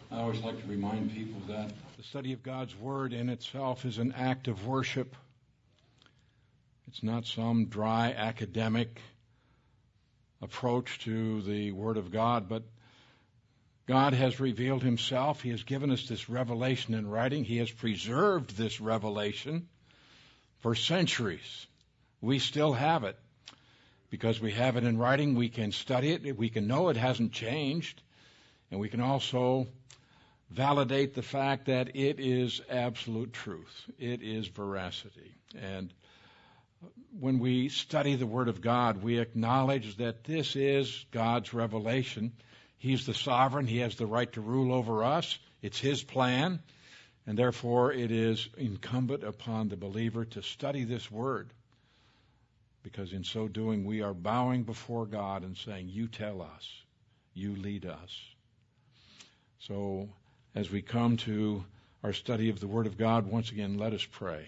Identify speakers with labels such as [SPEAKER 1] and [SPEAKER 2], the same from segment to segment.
[SPEAKER 1] I always like to remind people that the study of God's Word in itself is an act of worship. It's not some dry academic approach to the Word of God, but God has revealed Himself. He has given us this revelation in writing. He has preserved this revelation for centuries. We still have it. Because we have it in writing, we can study it, we can know it hasn't changed, and we can also validate the fact that it is absolute truth. It is veracity. And when we study the Word of God, we acknowledge that this is God's revelation. He's the sovereign. He has the right to rule over us. It's His plan. And therefore, it is incumbent upon the believer to study this Word. Because in so doing, we are bowing before God and saying, you tell us, you lead us. So, as we come to our study of the Word of God, once again, let us pray.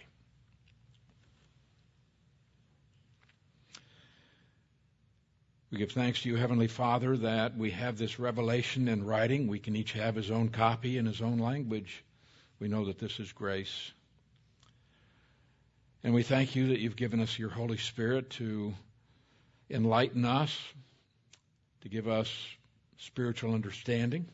[SPEAKER 1] We give thanks to you, Heavenly Father, that we have this revelation in writing. We can each have his own copy in his own language. We know that this is grace. And we thank you that you've given us your Holy Spirit to enlighten us, to give us spiritual understanding.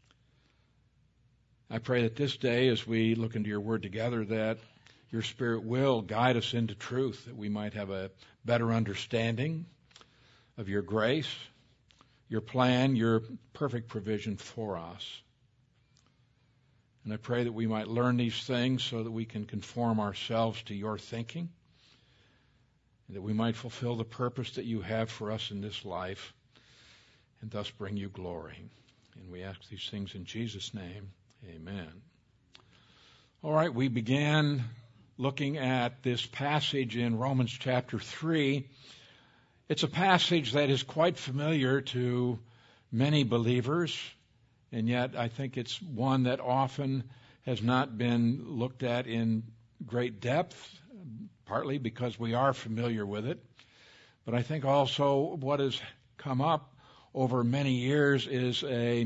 [SPEAKER 1] I pray that this day, as we look into your Word together, that your Spirit will guide us into truth, that we might have a better understanding of your grace, your plan, your perfect provision for us. And I pray that we might learn these things so that we can conform ourselves to your thinking, and that we might fulfill the purpose that you have for us in this life, and thus bring you glory. And we ask these things in Jesus' name. Amen. All right, we began looking at this passage in Romans chapter 3. It's a passage that is quite familiar to many believers, and yet I think it's one that often has not been looked at in great depth, partly because we are familiar with it. But I think also what has come up over many years is a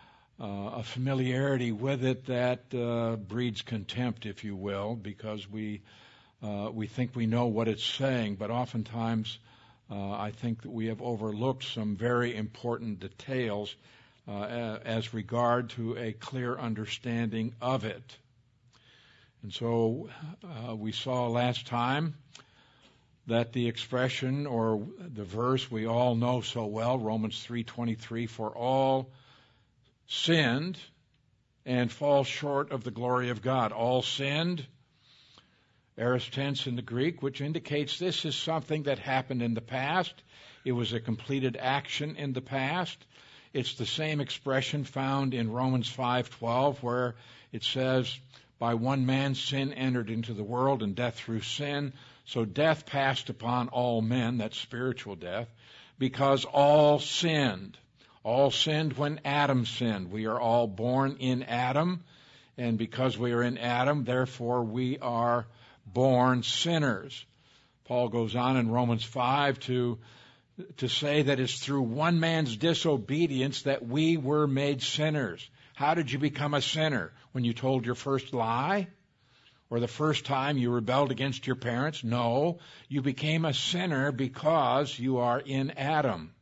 [SPEAKER 1] familiarity with it that breeds contempt, if you will, because we think we know what it's saying, but oftentimes I think that we have overlooked some very important details as regard to a clear understanding of it. And so we saw last time that the expression or the verse we all know so well, Romans 3:23, for all sinned and fall short of the glory of God. All sinned, aorist tense in the Greek, which indicates this is something that happened in the past. It was a completed action in the past. It's the same expression found in Romans 5:12, where it says, by one man sin entered into the world, and death through sin. So death passed upon all men, that's spiritual death, because all sinned. All sinned when Adam sinned. We are all born in Adam, and because we are in Adam, therefore we are born sinners. Paul goes on in Romans 5 to say that it's through one man's disobedience that we were made sinners. How did you become a sinner? When you told your first lie? Or the first time you rebelled against your parents? No, you became a sinner because you are in Adam.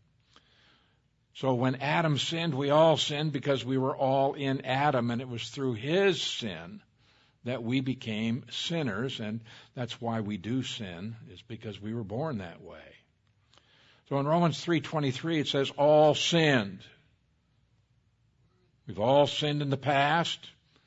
[SPEAKER 1] So when Adam sinned, we all sinned because we were all in Adam, and it was through his sin that we became sinners, and that's why we do sin, is because we were born that way. So in Romans 3:23 it says, all sinned. We've all sinned in the past.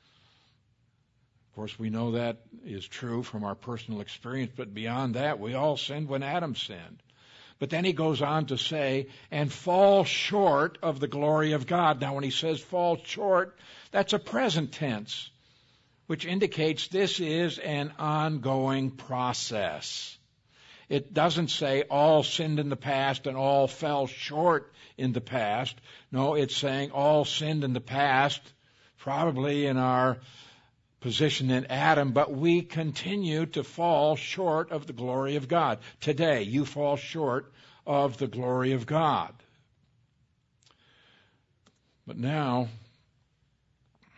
[SPEAKER 1] Of course, we know that is true from our personal experience, but beyond that, we all sinned when Adam sinned. But then he goes on to say, and fall short of the glory of God. Now, when he says fall short, that's a present tense, which indicates this is an ongoing process. It doesn't say all sinned in the past and all fell short in the past. No, it's saying all sinned in the past, probably in our position in Adam, but we continue to fall short of the glory of God. Today, you fall short of the glory of God. But now,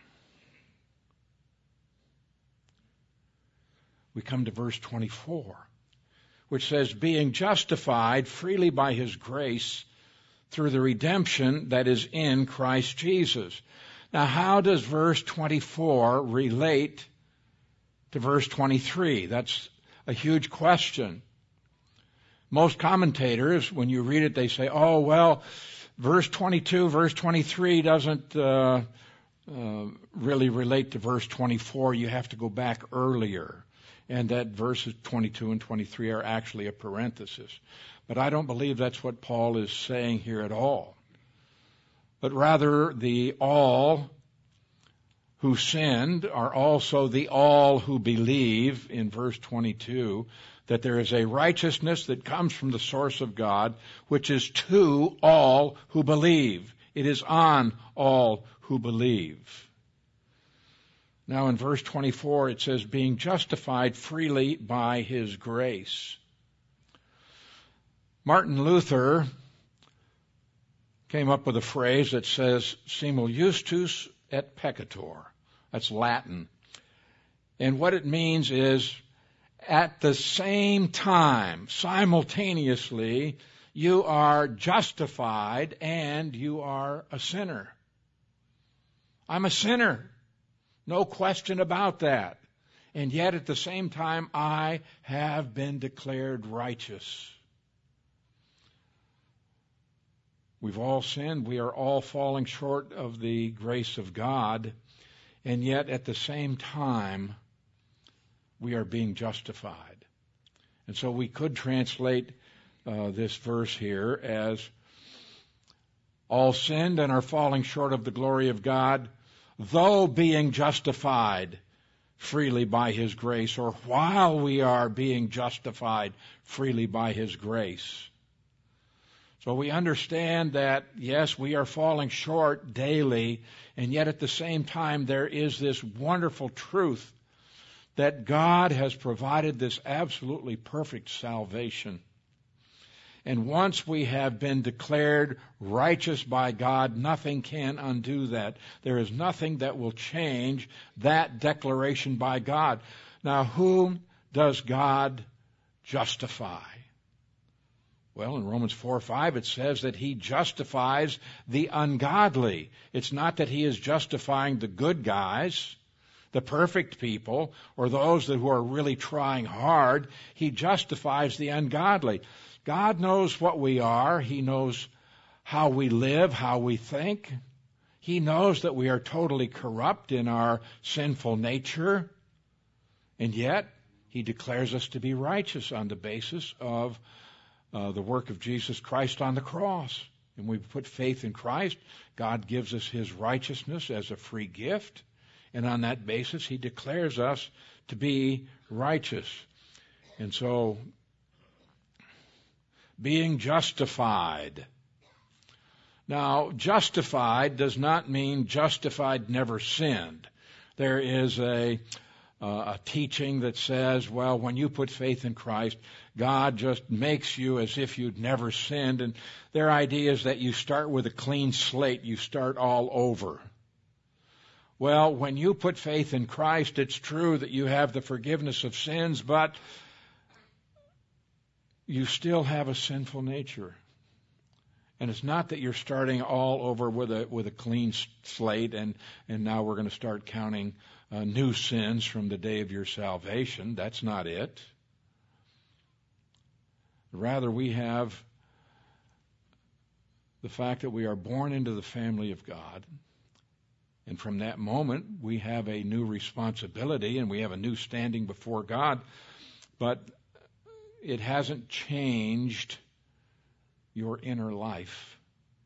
[SPEAKER 1] we come to verse 24, which says, being justified freely by his grace through the redemption that is in Christ Jesus. Now, how does verse 24 relate to verse 23? That's a huge question. Most commentators, when you read it, they say, oh, well, verse 22, verse 23 doesn't really relate to verse 24. You have to go back earlier. And that verses 22 and 23 are actually a parenthesis. But I don't believe that's what Paul is saying here at all. But rather, the all who sinned are also the all who believe, in verse 22, that there is a righteousness that comes from the source of God, which is to all who believe. It is on all who believe. Now in verse 24 it says, being justified freely by his grace. Martin Luther came up with a phrase that says, simul justus et peccator. That's Latin. And what it means is, at the same time, simultaneously, you are justified and you are a sinner. I'm a sinner. No question about that. And yet at the same time, I have been declared righteous. We've all sinned. We are all falling short of the grace of God. And yet at the same time, we are being justified. And so we could translate this verse here as, all sinned and are falling short of the glory of God, though being justified freely by his grace, or while we are being justified freely by his grace. So we understand that, yes, we are falling short daily, and yet at the same time there is this wonderful truth that God has provided this absolutely perfect salvation. And once we have been declared righteous by God, nothing can undo that. There is nothing that will change that declaration by God. Now, whom does God justify? Well, in Romans 4:5 it says that he justifies the ungodly. It's not that he is justifying the good guys, the perfect people, or those who are really trying hard. He justifies the ungodly. God knows what we are. He knows how we live, how we think. He knows that we are totally corrupt in our sinful nature. And yet, he declares us to be righteous on the basis of the work of Jesus Christ on the cross. And we put faith in Christ. God gives us his righteousness as a free gift. And on that basis, he declares us to be righteous. And so, being justified. Now, justified does not mean justified never sinned. There is a teaching that says, well, when you put faith in Christ, God just makes you as if you'd never sinned. And their idea is that you start with a clean slate. You start all over. Well, when you put faith in Christ, it's true that you have the forgiveness of sins, but you still have a sinful nature. And it's not that you're starting all over with a clean slate and now we're going to start counting new sins from the day of your salvation. That's not it. Rather, we have the fact that we are born into the family of God. And from that moment, we have a new responsibility and we have a new standing before God. But it hasn't changed your inner life.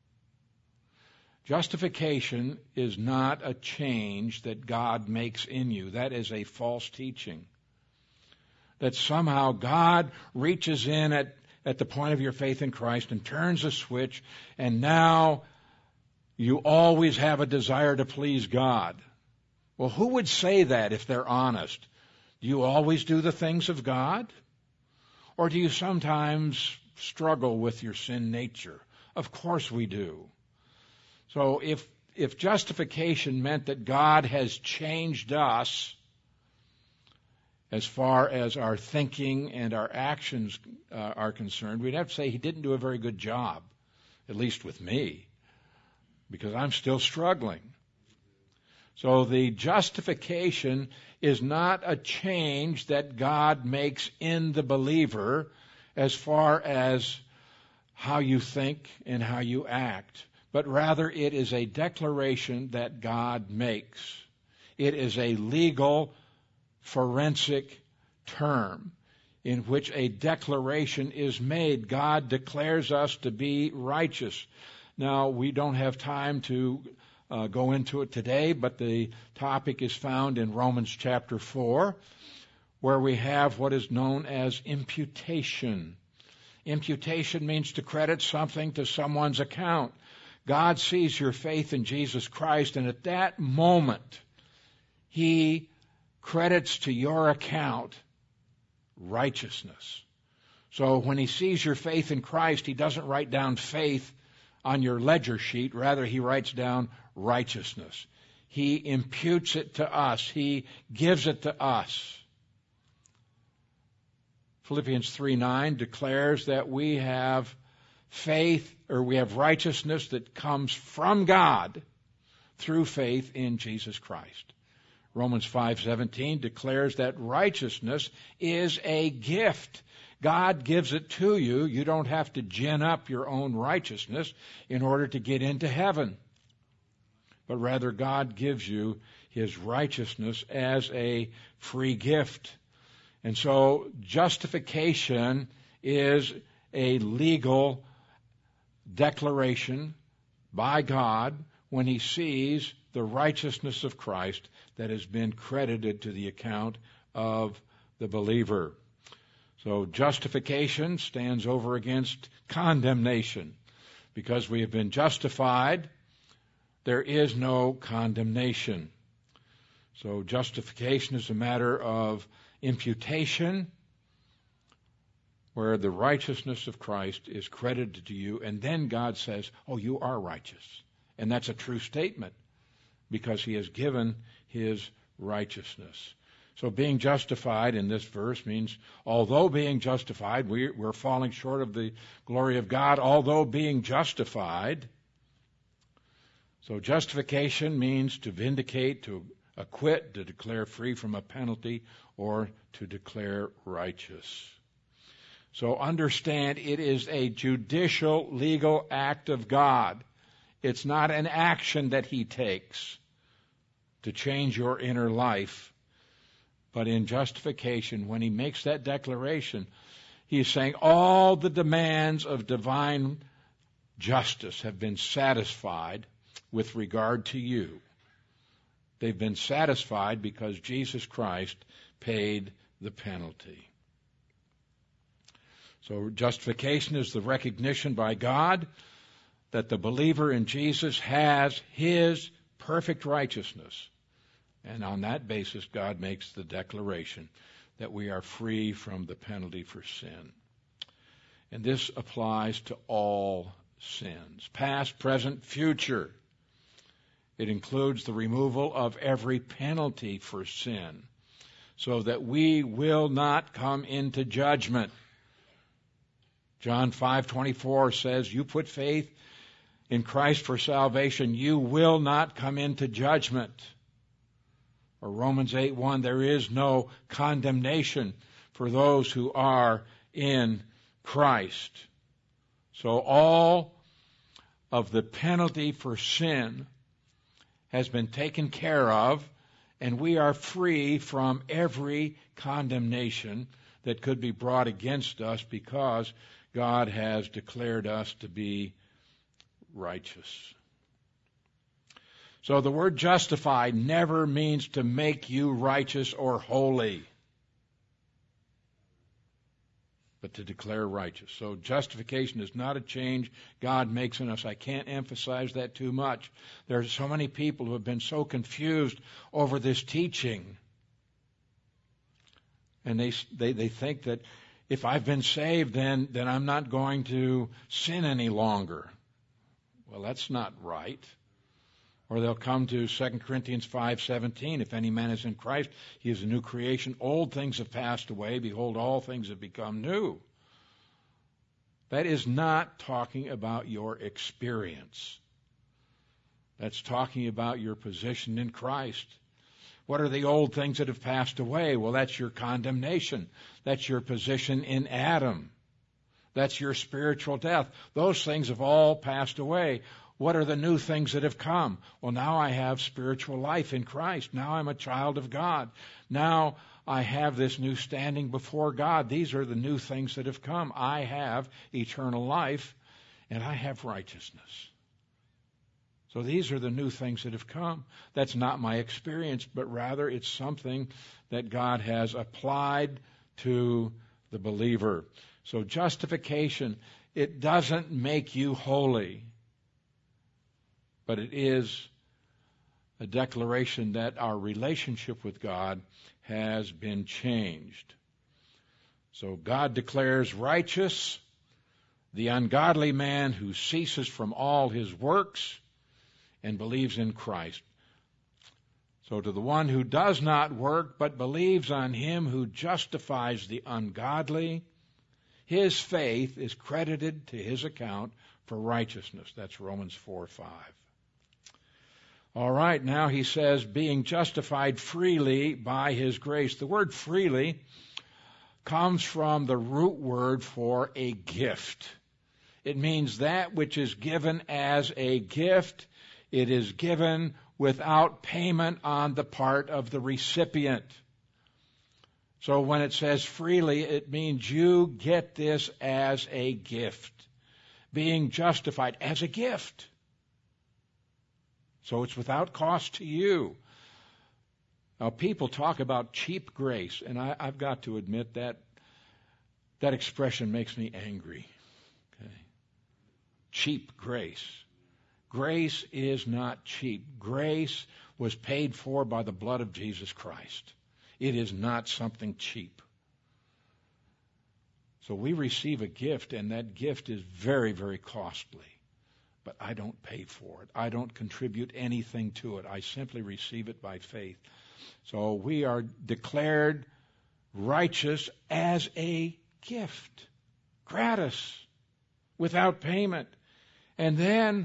[SPEAKER 1] Justification is not a change that God makes in you. That is a false teaching. That somehow God reaches in at the point of your faith in Christ and turns a switch, and now you always have a desire to please God. Well, who would say that if they're honest? Do you always do the things of God? Or do you sometimes struggle with your sin nature? Of course we do. So if justification meant that God has changed us as far as our thinking and our actions are concerned, we'd have to say he didn't do a very good job, at least with me, because I'm still struggling. So the justification is not a change that God makes in the believer as far as how you think and how you act, but rather it is a declaration that God makes. It is a legal, forensic term in which a declaration is made. God declares us to be righteous. Now, we don't have time to go into it today, but the topic is found in Romans chapter 4, where we have what is known as imputation. Imputation means to credit something to someone's account. God sees your faith in Jesus Christ, and at that moment, he credits to your account righteousness. So when he sees your faith in Christ, he doesn't write down faith on your ledger sheet. Rather, he writes down righteousness. He imputes it to us. He gives it to us. Philippians 3:9 declares that we have faith, or we have righteousness that comes from God through faith in Jesus Christ. Romans 5:17 declares that righteousness is a gift. God gives it to you. You don't have to gin up your own righteousness in order to get into heaven. But rather, God gives you his righteousness as a free gift. And so justification is a legal declaration by God when he sees the righteousness of Christ that has been credited to the account of the believer. So justification stands over against condemnation. Because we have been justified, there is no condemnation. So justification is a matter of imputation, where the righteousness of Christ is credited to you, and then God says, oh, you are righteous. And that's a true statement, because he has given his righteousness. So being justified in this verse means, although being justified, we're falling short of the glory of God, although being justified. So justification means to vindicate, to acquit, to declare free from a penalty, or to declare righteous. So understand, it is a judicial, legal act of God. It's not an action that he takes to change your inner life. But in justification, when he makes that declaration, he is saying all the demands of divine justice have been satisfied with regard to you. They've been satisfied because Jesus Christ paid the penalty. So justification is the recognition by God that the believer in Jesus has his perfect righteousness. And on that basis, God makes the declaration that we are free from the penalty for sin. And this applies to all sins, past, present, future. It includes the removal of every penalty for sin, so that we will not come into judgment. John 5:24 says, you put faith in Christ for salvation, you will not come into judgment. Or Romans 8:1, there is no condemnation for those who are in Christ. So all of the penalty for sin has been taken care of, and we are free from every condemnation that could be brought against us because God has declared us to be righteous. So the word justified never means to make you righteous or holy, but to declare righteous. So justification is not a change God makes in us. I can't emphasize that too much. There are so many people who have been so confused over this teaching. And they think that if I've been saved, then I'm not going to sin any longer. Well, that's not right. Or they'll come to 2 Corinthians 5:17. If any man is in Christ, he is a new creation. Old things have passed away. Behold, all things have become new. That is not talking about your experience. That's talking about your position in Christ. What are the old things that have passed away? Well, that's your condemnation. That's your position in Adam. That's your spiritual death. Those things have all passed away. What are the new things that have come? Well, now I have spiritual life in Christ. Now I'm a child of God. Now I have this new standing before God. These are the new things that have come. I have eternal life, and I have righteousness. So these are the new things that have come. That's not my experience, but rather it's something that God has applied to the believer. So justification, it doesn't make you holy, but it is a declaration that our relationship with God has been changed. So God declares righteous the ungodly man who ceases from all his works and believes in Christ. So to the one who does not work but believes on him who justifies the ungodly, his faith is credited to his account for righteousness. That's Romans 4:5. All right, now he says, being justified freely by his grace. The word freely comes from the root word for a gift. It means that which is given as a gift. It is given without payment on the part of the recipient. So when it says freely, it means you get this as a gift. Being justified as a gift. So it's without cost to you. Now, people talk about cheap grace, and I've got to admit that expression makes me angry. Okay. Cheap grace. Grace is not cheap. Grace was paid for by the blood of Jesus Christ. It is not something cheap. So we receive a gift, and that gift is very, very costly. But I don't pay for it. I don't contribute anything to it. I simply receive it by faith. So we are declared righteous as a gift, gratis, without payment. And then,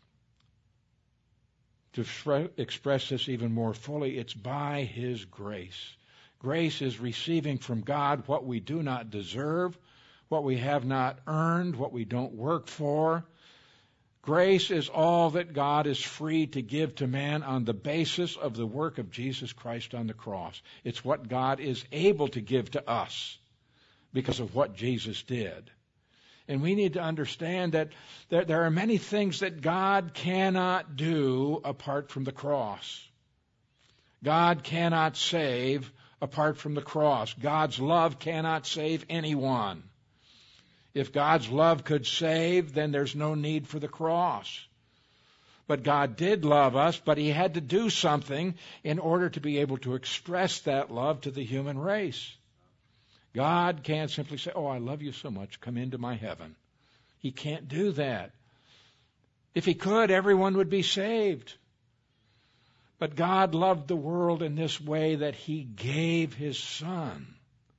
[SPEAKER 1] to express this even more fully, it's by his grace. Grace is receiving from God what we do not deserve, what we have not earned, what we don't work for. Grace is all that God is free to give to man on the basis of the work of Jesus Christ on the cross. It's what God is able to give to us because of what Jesus did. And we need to understand that there are many things that God cannot do apart from the cross. God cannot save apart from the cross. God's love cannot save anyone. If God's love could save, then there's no need for the cross. But God did love us, but he had to do something in order to be able to express that love to the human race. God can't simply say, oh, I love you so much, come into my heaven. He can't do that. If he could, everyone would be saved. But God loved the world in this way that he gave his Son.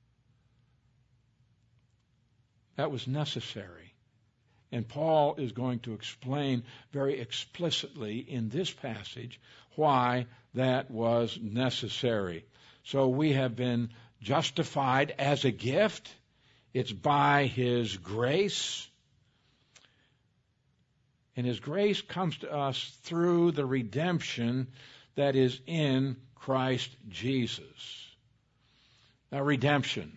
[SPEAKER 1] That was necessary. And Paul is going to explain very explicitly in this passage why that was necessary. So we have been justified as a gift. It's by his grace. And his grace comes to us through the redemption that is in Christ Jesus. Now, redemption.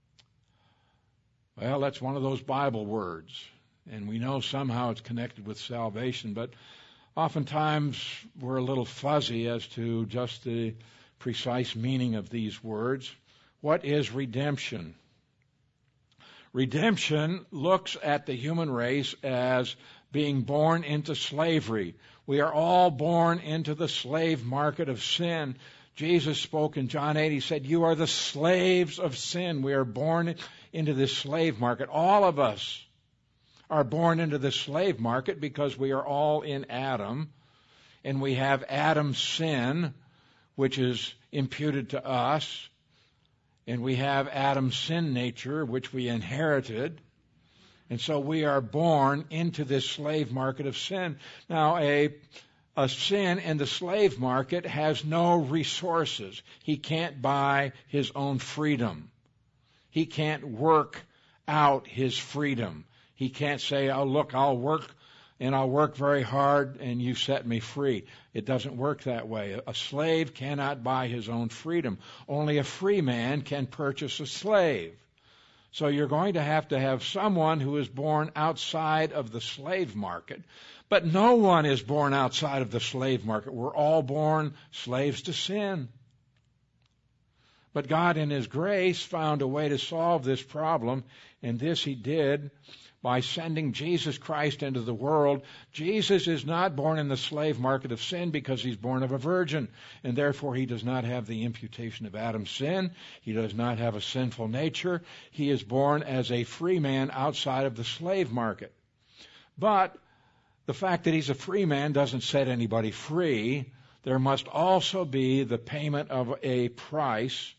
[SPEAKER 1] Well, that's one of those Bible words. And we know somehow it's connected with salvation, but oftentimes we're a little fuzzy as to just the precise meaning of these words. What is redemption? Redemption looks at the human race as being born into slavery. We are all born into the slave market of sin. Jesus spoke in John 8, he said, you are the slaves of sin. We are born into this slave market. All of us are born into the slave market because we are all in Adam. and we have Adam's sin, which is imputed to us, and we have Adam's sin nature, which we inherited. And so we are born into this slave market of sin. Now, a sin in the slave market has no resources. He can't buy his own freedom. He can't work out his freedom. He can't say, oh, look, I'll work very hard and you set me free. It doesn't work that way. A slave cannot buy his own freedom. Only a free man can purchase a slave. So you're going to have someone who is born outside of the slave market. But no one is born outside of the slave market. We're all born slaves to sin. But God in His grace found a way to solve this problem, and this He did by sending Jesus Christ into the world. Jesus is not born in the slave market of sin because He's born of a virgin, and therefore He does not have the imputation of Adam's sin. He does not have a sinful nature. He is born as a free man outside of the slave market. But the fact that He's a free man doesn't set anybody free. There must also be the payment of a price.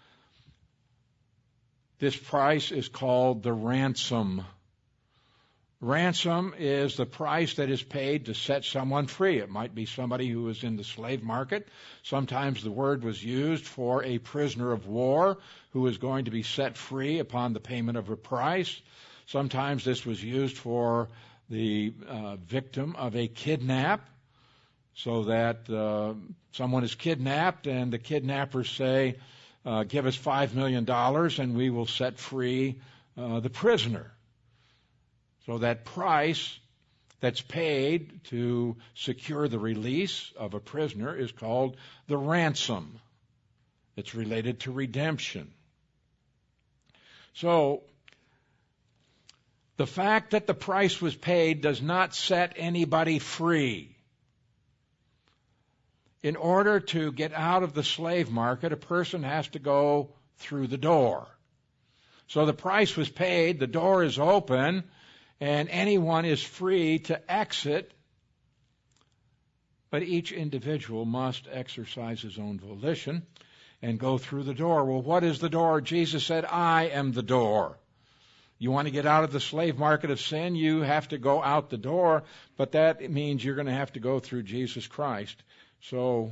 [SPEAKER 1] This price is called the ransom. Ransom is the price that is paid to set someone free. It might be somebody who is in the slave market. Sometimes the word was used for a prisoner of war who is going to be set free upon the payment of a price. Sometimes this was used for the victim of a kidnap, so that someone is kidnapped and the kidnappers say, give us $5 million and we will set free the prisoner. So that price that's paid to secure the release of a prisoner is called the ransom. It's related to redemption. So the fact that the price was paid does not set anybody free. In order to get out of the slave market, a person has to go through the door. So the price was paid, the door is open, and anyone is free to exit, but each individual must exercise his own volition and go through the door. Well, what is the door? Jesus said, I am the door. You want to get out of the slave market of sin, you have to go out the door, but that means you're going to have to go through Jesus Christ. So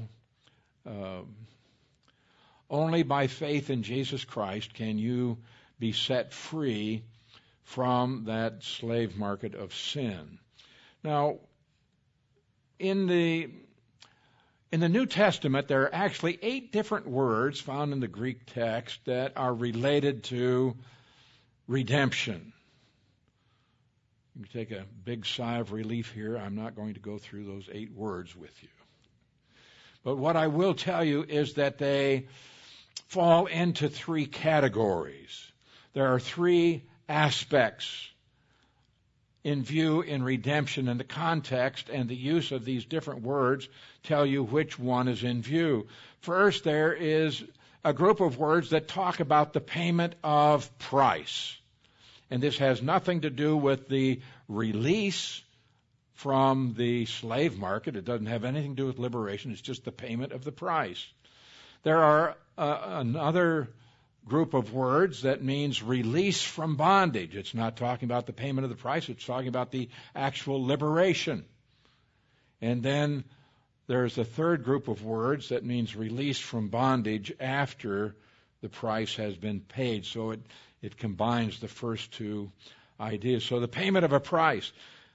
[SPEAKER 1] only by faith in Jesus Christ can you be set free from that slave market of sin. Now, in the New Testament, there are actually 8 different words found in the Greek text that are related to redemption. You can take a big sigh of relief here. I'm not going to go through those 8 words with you. But what I will tell you is that they fall into 3 categories. There are 3 aspects in view in redemption, and the context and the use of these different words tell you which one is in view. First, there is a group of words that talk about the payment of price. And this has nothing to do with the release from the slave market. It doesn't have anything to do with liberation. It's just the payment of the price. There are another group of words that means release from bondage. It's not talking about the payment of the price. It's talking about the actual liberation. And then there's a third group of words that means release from bondage after the price has been paid. So it combines the first 2 ideas. So the payment of a price.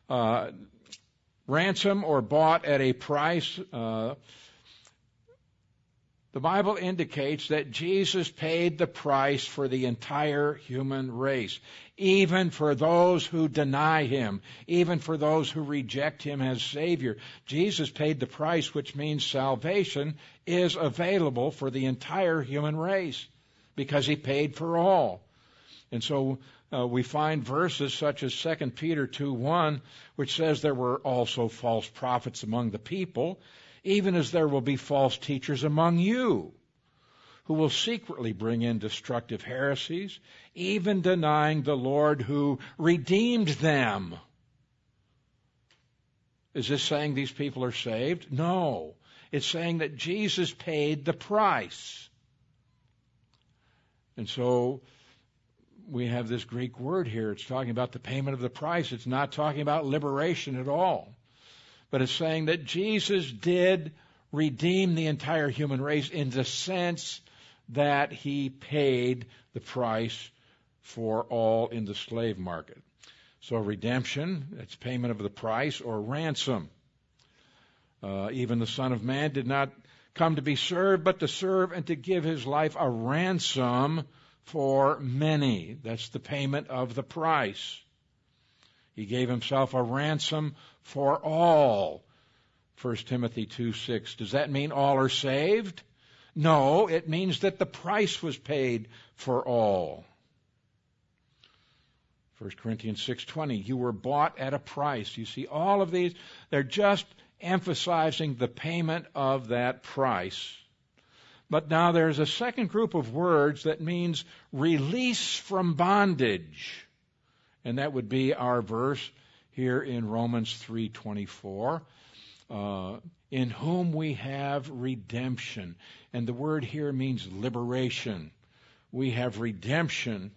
[SPEAKER 1] Ransom or bought at a price. The Bible indicates that Jesus paid the price for the entire human race, even for those who deny Him, even for those who reject Him as Savior. Jesus paid the price, which means salvation is available for the entire human race because He paid for all. And so we find verses such as 2 Peter 2:1, which says there were also false prophets among the people, even as there will be false teachers among you, who will secretly bring in destructive heresies, even denying the Lord who redeemed them. Is this saying these people are saved? No. It's saying that Jesus paid the price. And so we have this Greek word here. It's talking about the payment of the price. It's not talking about liberation at all. But it's saying that Jesus did redeem the entire human race in the sense that he paid the price for all in the slave market. So redemption, that's payment of the price, or ransom. Even the Son of Man did not come to be served, but to serve and to give his life a ransom for many. That's the payment of the price. He gave himself a ransom for all. 1 Timothy 2:6. Does that mean all are saved? No, it means that the price was paid for all. 1 Corinthians 6:20. You were bought at a price. You see, all of these, they're just emphasizing the payment of that price. But now there's a second group of words that means release from bondage. And that would be our verse here in Romans 3:24, in whom we have redemption. And the word here means liberation. We have redemption,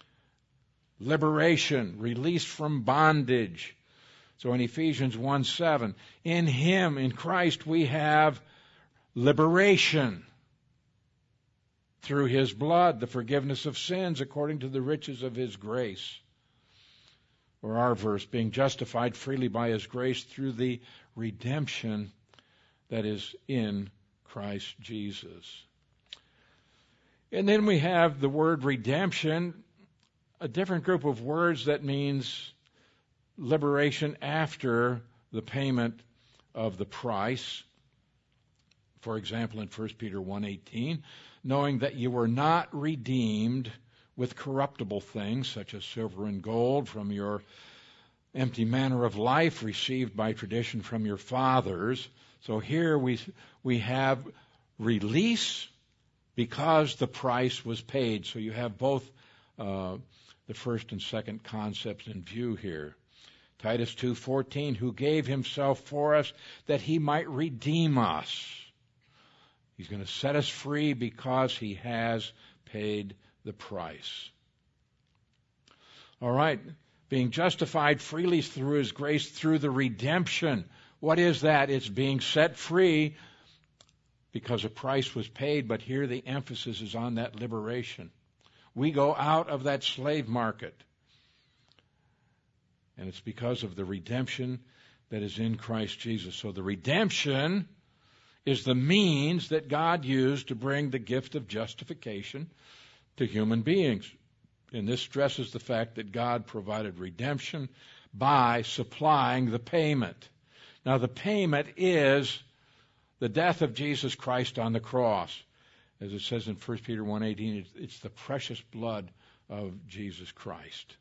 [SPEAKER 1] liberation, release from bondage. So in Ephesians 1:7, in him, in Christ, we have liberation through his blood, the forgiveness of sins according to the riches of his grace. Or our verse, being justified freely by his grace through the redemption that is in Christ Jesus. And then we have the word redemption, a different group of words that means liberation after the payment of the price. For example, in 1 Peter 1:18, knowing that you were not redeemed with corruptible things such as silver and gold from your empty manner of life received by tradition from your fathers. So here we have release because the price was paid. So you have both the first and second concepts in view here. Titus 2:14, who gave himself for us that he might redeem us. He's going to set us free because he has paid the price. All right, being justified freely through his grace, through the redemption. What is that? It's being set free because a price was paid, but here the emphasis is on that liberation. We go out of that slave market, and it's because of the redemption that is in Christ Jesus. So the redemption is the means that God used to bring the gift of justification to human beings. And this stresses the fact that God provided redemption by supplying the payment. Now, the payment is the death of Jesus Christ on the cross. As it says in 1 Peter 1:18, it's the precious blood of Jesus Christ.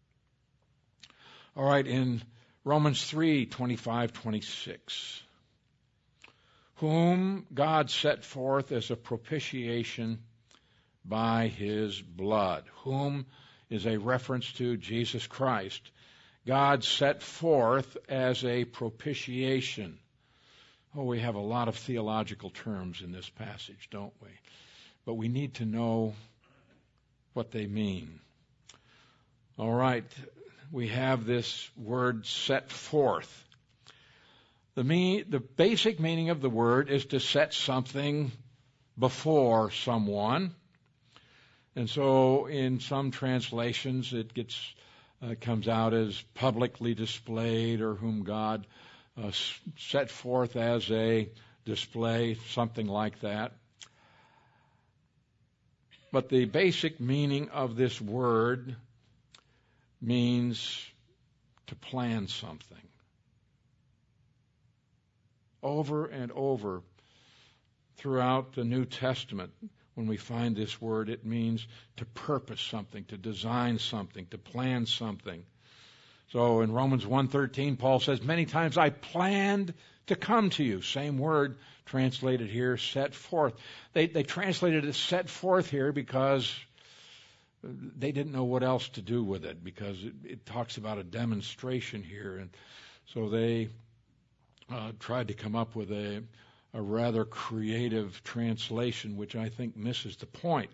[SPEAKER 1] All right, in Romans 3:25-26, whom God set forth as a propitiation by his blood. Whom is a reference to Jesus Christ. God set forth as a propitiation. Oh, we have a lot of theological terms in this passage, don't we? But we need to know what they mean. All right, we have this word set forth. The basic meaning of the word is to set something before someone. And so in some translations it comes out as publicly displayed, or whom God set forth as a display, something like that. But the basic meaning of this word means to plan something. Over and over throughout the New Testament, when we find this word, it means to purpose something, to design something, to plan something. So in Romans 1:13, Paul says, many times I planned to come to you. Same word translated here, set forth. They translated it set forth here because they didn't know what else to do with it, because it talks about a demonstration here. And so they tried to come up with a rather creative translation, which I think misses the point.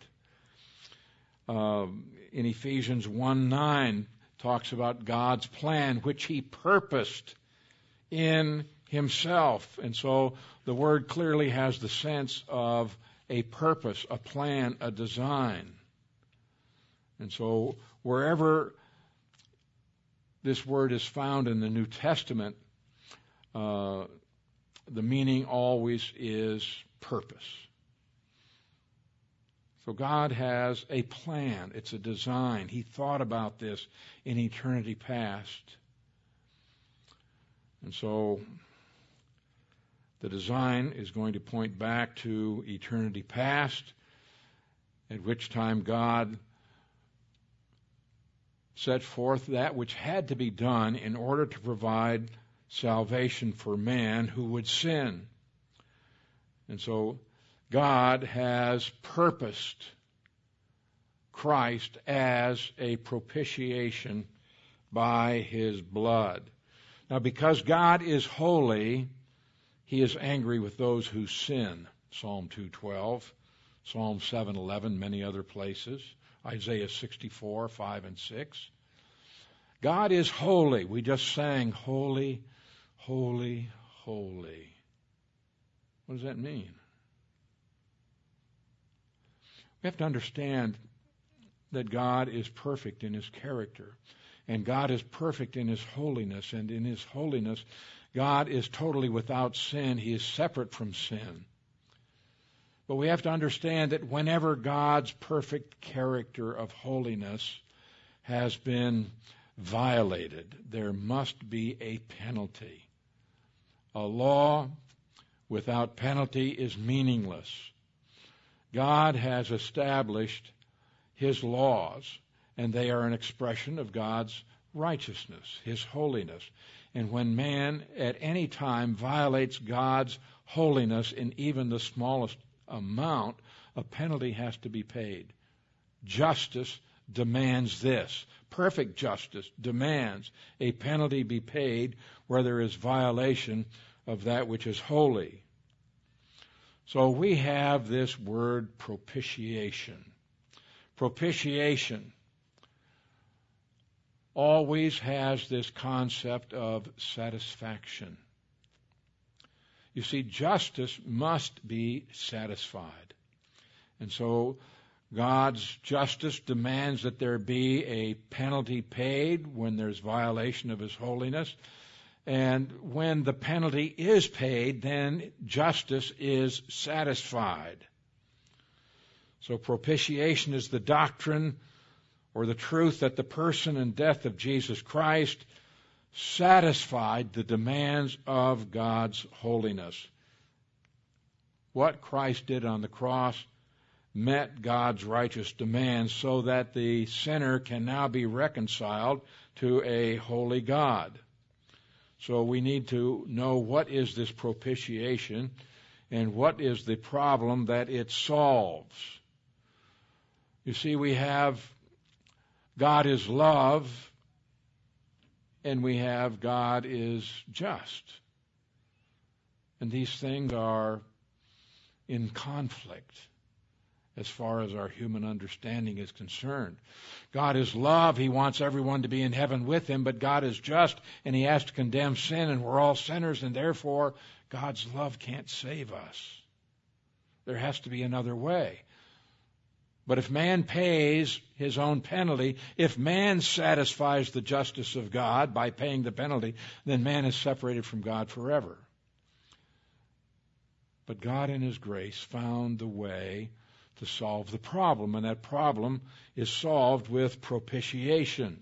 [SPEAKER 1] In Ephesians 1:9 talks about God's plan, which He purposed in Himself. And so the word clearly has the sense of a purpose, a plan, a design. And so wherever this word is found in the New Testament, the meaning always is purpose. So God has a plan. It's a design. He thought about this in eternity past. And so the design is going to point back to eternity past, at which time God set forth that which had to be done in order to provide salvation for man who would sin. And so God has purposed Christ as a propitiation by His blood. Now, because God is holy, He is angry with those who sin. Psalm 2:12, Psalm 7:11, many other places. Isaiah 64, 5 and 6. God is holy. We just sang, holy, holy, holy. What does that mean? We have to understand that God is perfect in His character, and God is perfect in His holiness, and in His holiness, God is totally without sin. He is separate from sin. But we have to understand that whenever God's perfect character of holiness has been violated, there must be a penalty. A law without penalty is meaningless. God has established His laws, and they are an expression of God's righteousness, His holiness. And when man at any time violates God's holiness in even the smallest amount, a penalty has to be paid. Justice demands this. Perfect justice demands a penalty be paid where there is violation of that which is holy. So we have this word propitiation. Propitiation always has this concept of satisfaction. You see, justice must be satisfied. And so God's justice demands that there be a penalty paid when there's violation of His holiness. And when the penalty is paid, then justice is satisfied. So propitiation is the doctrine or the truth that the person and death of Jesus Christ satisfied the demands of God's holiness. What Christ did on the cross met God's righteous demands so that the sinner can now be reconciled to a holy God. So we need to know what is this propitiation and what is the problem that it solves. You see, we have God is love, and we have God is just. And these things are in conflict as far as our human understanding is concerned. God is love. He wants everyone to be in heaven with Him, but God is just, and He has to condemn sin, and we're all sinners, and therefore God's love can't save us. There has to be another way. But if man pays his own penalty, if man satisfies the justice of God by paying the penalty, then man is separated from God forever. But God in His grace found the way to solve the problem, and that problem is solved with propitiation.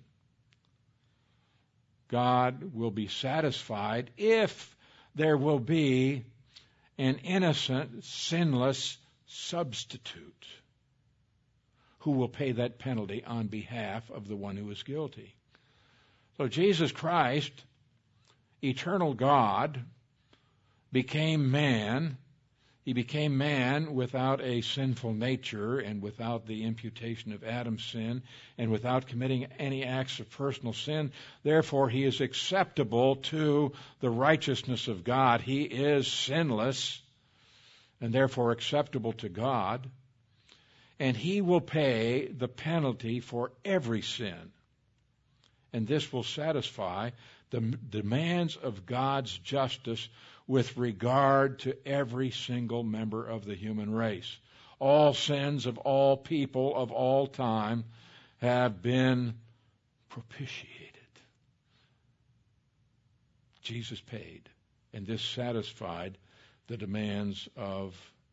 [SPEAKER 1] God will be satisfied if there will be an innocent, sinless substitute who will pay that penalty on behalf of the one who is guilty. So Jesus Christ, eternal God, became man He became man without a sinful nature and without the imputation of Adam's sin and without committing any acts of personal sin. Therefore, he is acceptable to the righteousness of God. He is sinless and therefore acceptable to God. And he will pay the penalty for every sin. And this will satisfy the demands of God's justice with regard to every single member of the human race. All sins of all people of all time have been propitiated. Jesus paid, and this satisfied the demands of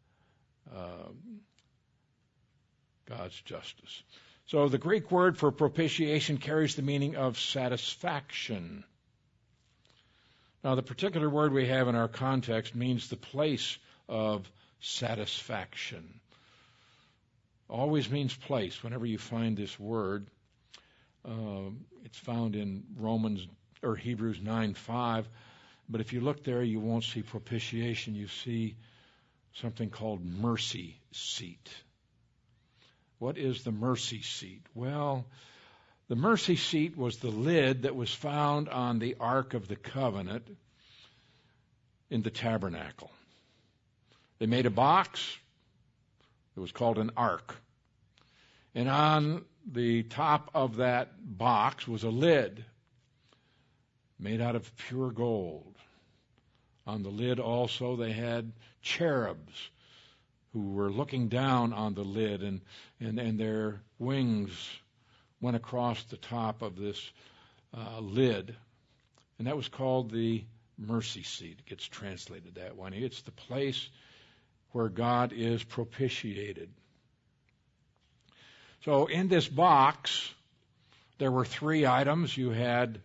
[SPEAKER 1] God's justice. So the Greek word for propitiation carries the meaning of satisfaction. Now, the particular word we have in our context means the place of satisfaction. Always means place whenever you find this word. It's found in Hebrews 9:5. But if you look there, you won't see propitiation. You see something called mercy seat. What is the mercy seat? Well, the mercy seat was the lid that was found on the Ark of the Covenant in the tabernacle. They made a box. It was called an ark. And on the top of that box was a lid made out of pure gold. On the lid also they had cherubs who were looking down on the lid, and their wings went across the top of this lid. And that was called the mercy seat. It gets translated that way. It's the place where God is propitiated. So in this box, there were 3 items. You had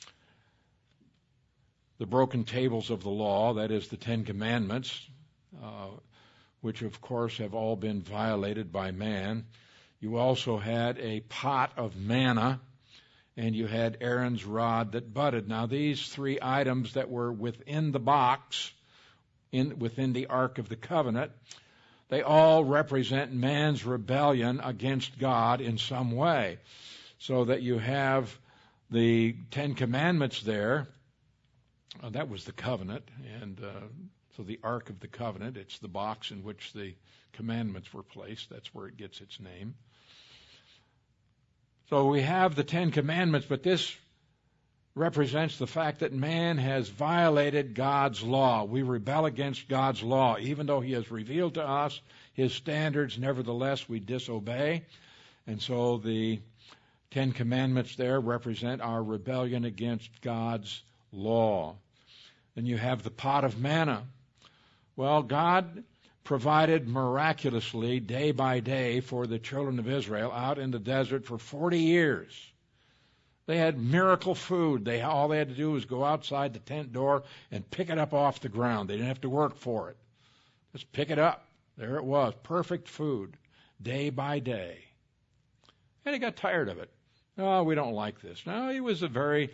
[SPEAKER 1] the broken tables of the law, that is the 10 Commandments, which of course have all been violated by man. You also had a pot of manna, and you had Aaron's rod that budded. Now these 3 items that were within the box, within the Ark of the Covenant, they all represent man's rebellion against God in some way. So that you have the 10 Commandments there. That was the covenant, and so the Ark of the Covenant, it's the box in which the commandments were placed. That's where it gets its name. So we have the 10 Commandments, but this represents the fact that man has violated God's law. We rebel against God's law. Even though he has revealed to us his standards, nevertheless we disobey. And so the 10 Commandments there represent our rebellion against God's law. Then you have the pot of manna. Well, God provided miraculously day by day for the children of Israel out in the desert for 40 years. They had miracle food. All they had to do was go outside the tent door and pick it up off the ground. They didn't have to work for it. Just pick it up. There it was. Perfect food, day by day. And they got tired of it. No, we don't like this. No, it was a very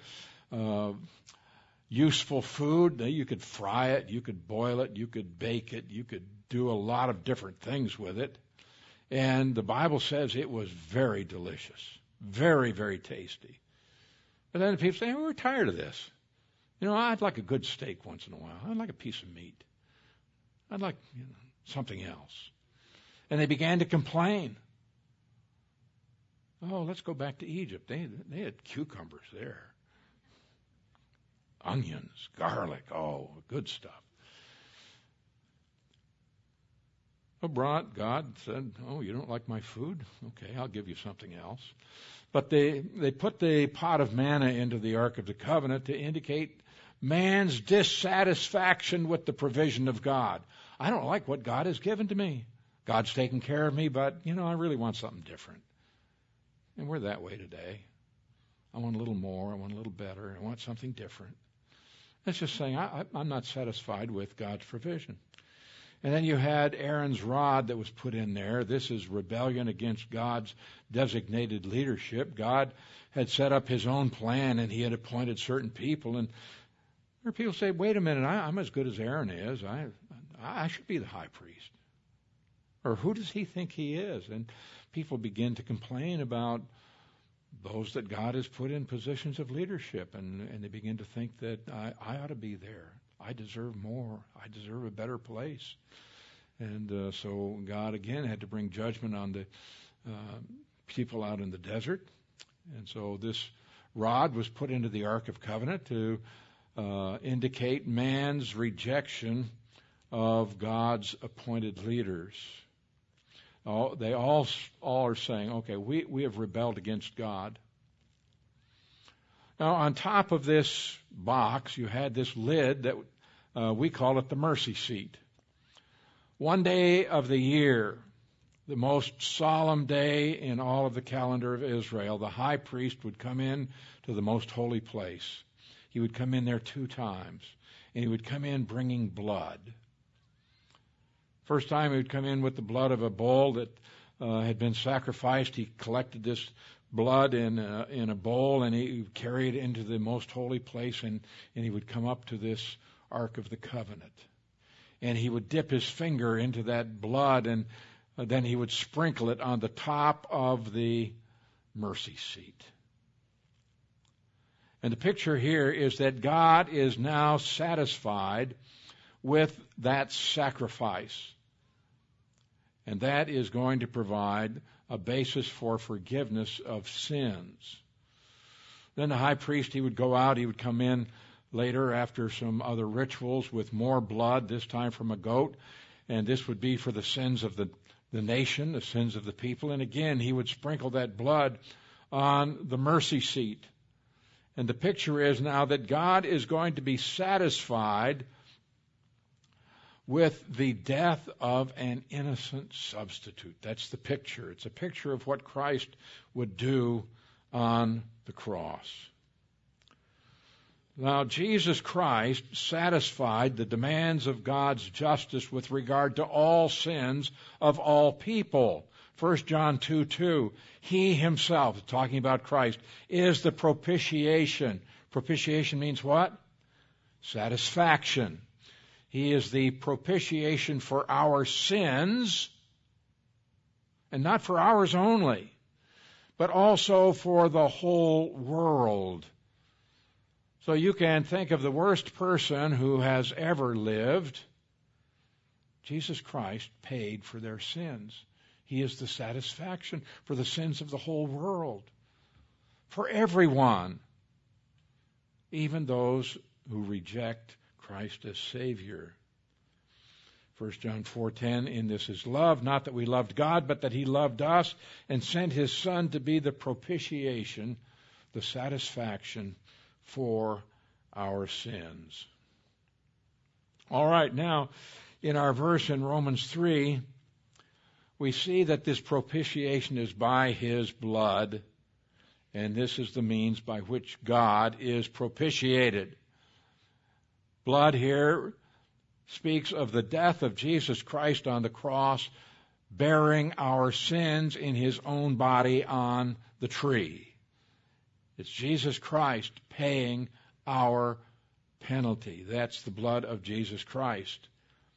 [SPEAKER 1] useful food. You could fry it, you could boil it, you could bake it, you could do a lot of different things with it. And the Bible says it was very delicious, very, very tasty. But then people say, we're tired of this. I'd like a good steak once in a while. I'd like a piece of meat. I'd like something else. And they began to complain. Oh, let's go back to Egypt. They had cucumbers there. Onions, garlic, good stuff. God said, you don't like my food? Okay, I'll give you something else. But they put the pot of manna into the Ark of the Covenant to indicate man's dissatisfaction with the provision of God. I don't like what God has given to me. God's taken care of me, but, I really want something different. And we're that way today. I want a little more. I want a little better. I want something different. It's just saying, I'm not satisfied with God's provision. And then you had Aaron's rod that was put in there. This is rebellion against God's designated leadership. God had set up his own plan, and he had appointed certain people. And there are people say, wait a minute, I'm as good as Aaron is. I should be the high priest. Or who does he think he is? And people begin to complain about those that God has put in positions of leadership, and they begin to think that I ought to be there. I deserve more. I deserve a better place. And so God again had to bring judgment on the people out in the desert. And so this rod was put into the Ark of Covenant to indicate man's rejection of God's appointed leaders. They all are saying, okay, we have rebelled against God. Now, on top of this box, you had this lid that we call it the mercy seat. One day of the year, the most solemn day in all of the calendar of Israel, the high priest would come in to the most holy place. He would come in there 2 times, and he would come in bringing blood. First time he would come in with the blood of a bull that had been sacrificed. He collected this blood in a bowl, and he would carry it into the most holy place, and he would come up to this Ark of the Covenant. And he would dip his finger into that blood, and then he would sprinkle it on the top of the mercy seat. And the picture here is that God is now satisfied with that sacrifice. And that is going to provide a basis for forgiveness of sins. Then the high priest, he would go out, he would come in later after some other rituals with more blood, this time from a goat, and this would be for the sins of the nation, the sins of the people. And again, he would sprinkle that blood on the mercy seat. And the picture is now that God is going to be satisfied with the death of an innocent substitute. That's the picture. It's a picture of what Christ would do on the cross. Now, Jesus Christ satisfied the demands of God's justice with regard to all sins of all people. 1 John 2:2, He himself, talking about Christ, is the propitiation. Propitiation means what? Satisfaction. He is the propitiation for our sins, and not for ours only, but also for the whole world. So you can think of the worst person who has ever lived. Jesus Christ paid for their sins. He is the satisfaction for the sins of the whole world, for everyone, even those who reject Christ as Savior. 1 John 4:10, in this is love, not that we loved God, but that He loved us and sent His Son to be the propitiation, the satisfaction for our sins. All right, now, in our verse in Romans 3, we see that this propitiation is by His blood, and this is the means by which God is propitiated. Blood here speaks of the death of Jesus Christ on the cross, bearing our sins in His own body on the tree. It's Jesus Christ paying our penalty. That's the blood of Jesus Christ.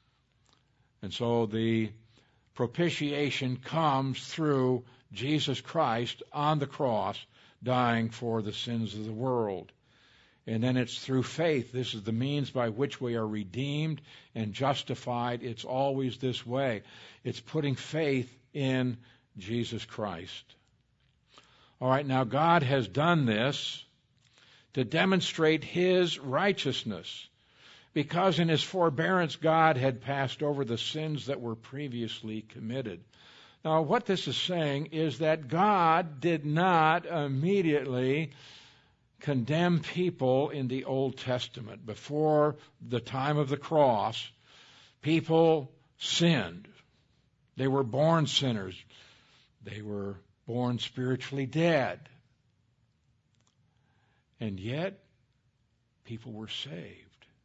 [SPEAKER 1] And so the propitiation comes through Jesus Christ on the cross, dying for the sins of the world. And then it's through faith. This is the means by which we are redeemed and justified. It's always this way. It's putting faith in Jesus Christ. All right, now God has done this to demonstrate His righteousness, because in His forbearance God had passed over the sins that were previously committed. Now, what this is saying is that God did not immediately condemn people in the Old Testament. Before the time of the cross, people sinned. They were born sinners. They were born spiritually dead. And yet, people were saved.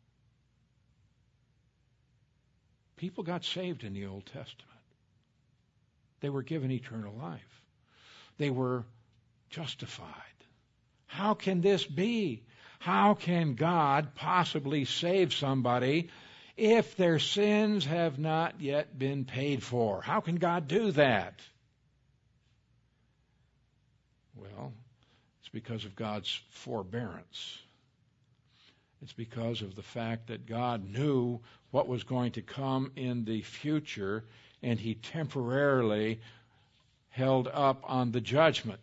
[SPEAKER 1] People got saved in the Old Testament. They were given eternal life. They were justified. How can this be? How can God possibly save somebody if their sins have not yet been paid for. How can God do that? Well, it's because of God's forbearance. It's because of the fact that God knew what was going to come in the future, and He temporarily held up on the judgment.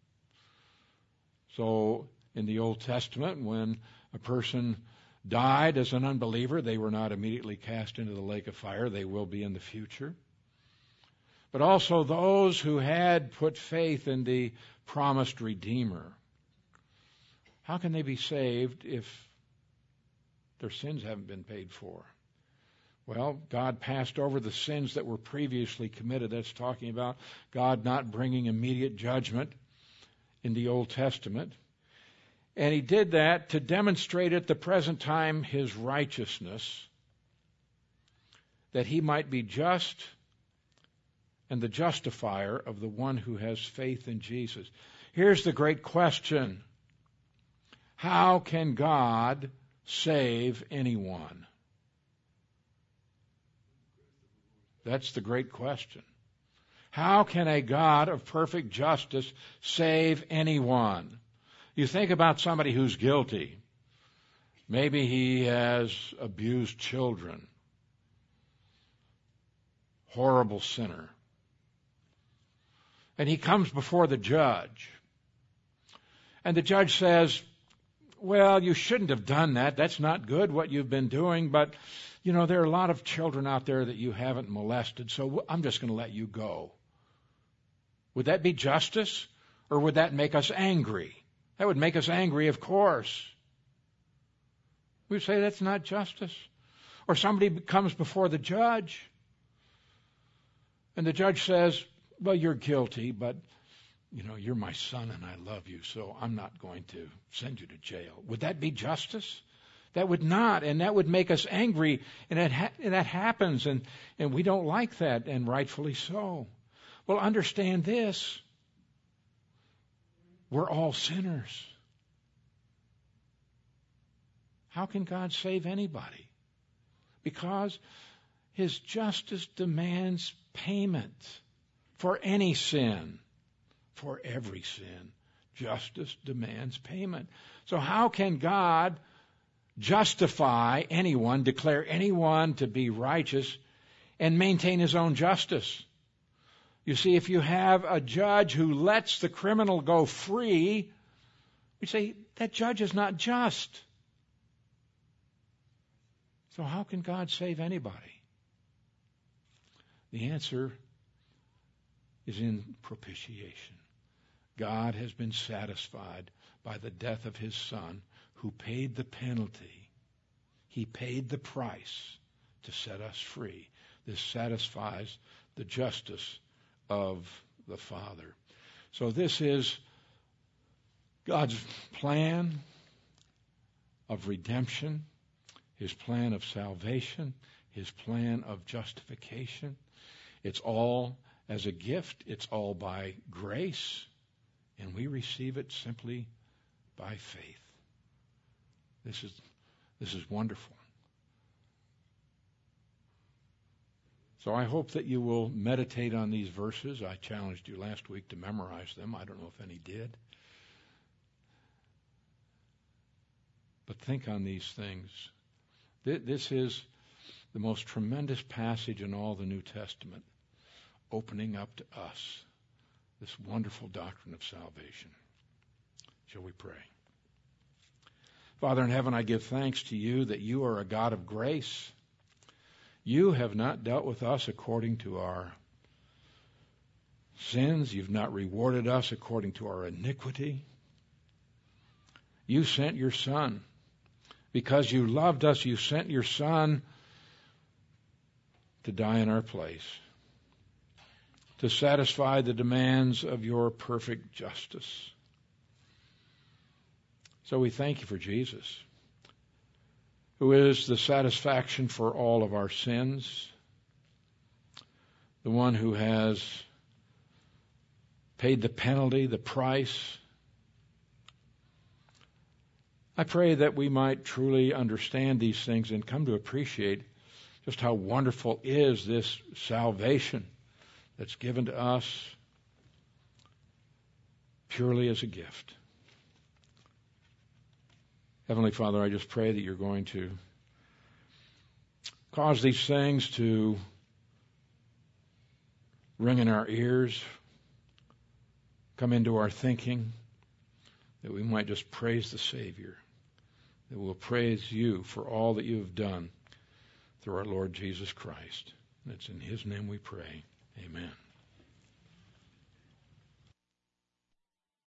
[SPEAKER 1] So, in the Old Testament, when a person died as an unbeliever, they were not immediately cast into the lake of fire. They will be in the future. But also those who had put faith in the promised Redeemer. How can they be saved if their sins haven't been paid for? Well, God passed over the sins that were previously committed. That's talking about God not bringing immediate judgment in the Old Testament. And He did that to demonstrate at the present time His righteousness, that He might be just and the justifier of the one who has faith in Jesus. Here's the great question. How can God save anyone? That's the great question. How can a God of perfect justice save anyone? You think about somebody who's guilty. Maybe he has abused children. Horrible sinner. And he comes before the judge. And the judge says, well, you shouldn't have done that. That's not good what you've been doing, but there are a lot of children out there that you haven't molested, so I'm just going to let you go. Would that be justice, or would that make us angry? That would make us angry, of course. We'd say that's not justice. Or somebody comes before the judge, and the judge says, well, you're guilty, but you're my son and I love you, so I'm not going to send you to jail. Would that be justice? That would not, and that would make us angry, and that happens, and we don't like that, and rightfully so. Well, understand this. We're all sinners. How can God save anybody? Because His justice demands payment for any sin. For every sin, justice demands payment. So how can God justify anyone, declare anyone to be righteous, and maintain His own justice? You see, if you have a judge who lets the criminal go free, we say that judge is not just. So how can God save anybody? The answer is in propitiation. God has been satisfied by the death of His Son, who paid the penalty. He paid the price to set us free. This satisfies the justice of the Father. So this is God's plan of redemption, His plan of salvation, His plan of justification. It's all as a gift. It's all by grace. And we receive it simply by faith. This is wonderful. So I hope that you will meditate on these verses. I challenged you last week to memorize them. I don't know if any did. But think on these things. This is the most tremendous passage in all the New Testament, opening up to us this wonderful doctrine of salvation. Shall we pray? Father in heaven, I give thanks to you that you are a God of grace. You have not dealt with us according to our sins. You've not rewarded us according to our iniquity. You sent your Son. Because you loved us, you sent your Son to die in our place, to satisfy the demands of your perfect justice. So we thank you for Jesus, who is the satisfaction for all of our sins, the one who has paid the penalty, the price. I pray that we might truly understand these things and come to appreciate just how wonderful is this salvation that's given to us purely as a gift. Heavenly Father, I just pray that you're going to cause these things to ring in our ears, come into our thinking, that we might just praise the Savior, that we'll praise you for all that you have done through our Lord Jesus Christ. And it's in his name we pray. Amen.